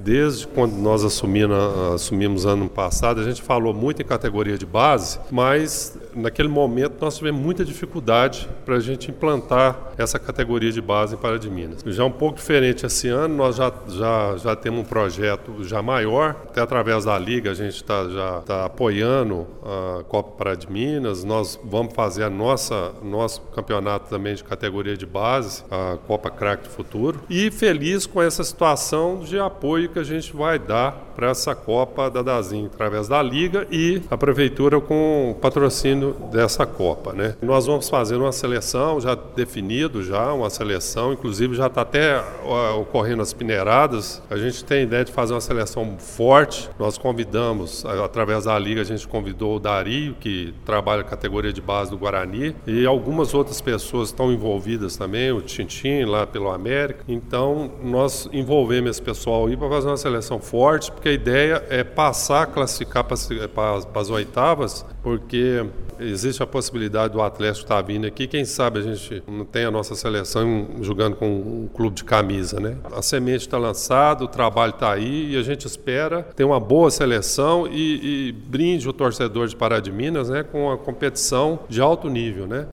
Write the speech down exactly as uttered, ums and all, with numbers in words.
Desde quando nós assumimos, assumimos ano passado, a gente falou muito em categoria de base, mas naquele momento nós tivemos muita dificuldade para a gente implantar essa categoria de base em Pará de Minas. Já um pouco diferente esse ano, nós já, já, já temos um projeto já maior, até através da Liga a gente tá, já está apoiando a Copa Pará de Minas, nós vamos fazer a nossa, nosso campeonato também de categoria de base, a Copa Crack do Futuro, e feliz com essa situação de apoio que a gente vai dar para essa Copa da Dazin, através da Liga e a Prefeitura com o patrocínio dessa Copa, né? Nós vamos fazer uma seleção, já definido já, uma seleção, inclusive já está até uh, ocorrendo as peneiradas. A gente tem ideia de fazer uma seleção forte. Nós convidamos, através da Liga, a gente convidou o Dario, que trabalha a categoria de base do Guarani, e algumas outras pessoas estão envolvidas também, o Tintin lá pelo América. Então, nós envolvemos esse pessoal aí para fazer uma seleção forte, porque a ideia é passar, classificar para as oitavas, porque existe a possibilidade do Atlético estar vindo aqui, quem sabe a gente não tem a nossa seleção jogando com um clube de camisa, né? A semente está lançada, o trabalho está aí e a gente espera ter uma boa seleção e, e brinde o torcedor de Pará de Minas, né, com uma competição de alto nível, né?